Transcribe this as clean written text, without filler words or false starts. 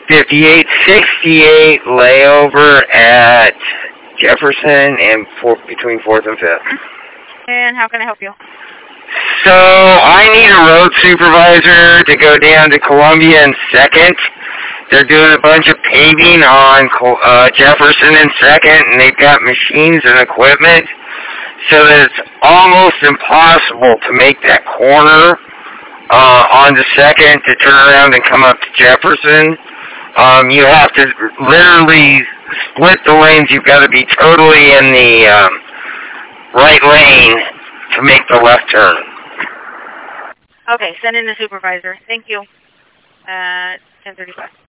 5868 layover at Jefferson and between 4th and 5th. And how can I help you? So I need a road supervisor to go down to Columbia and 2nd. They're doing a bunch of paving on Jefferson and 2nd, and they've got machines and equipment, so that it's almost impossible to make that corner on the 2nd to turn around and come up to Jefferson. You have to literally split the lanes. You've got to be totally in the right lane to make the left turn. Okay, send in the supervisor. Thank you. 10:35.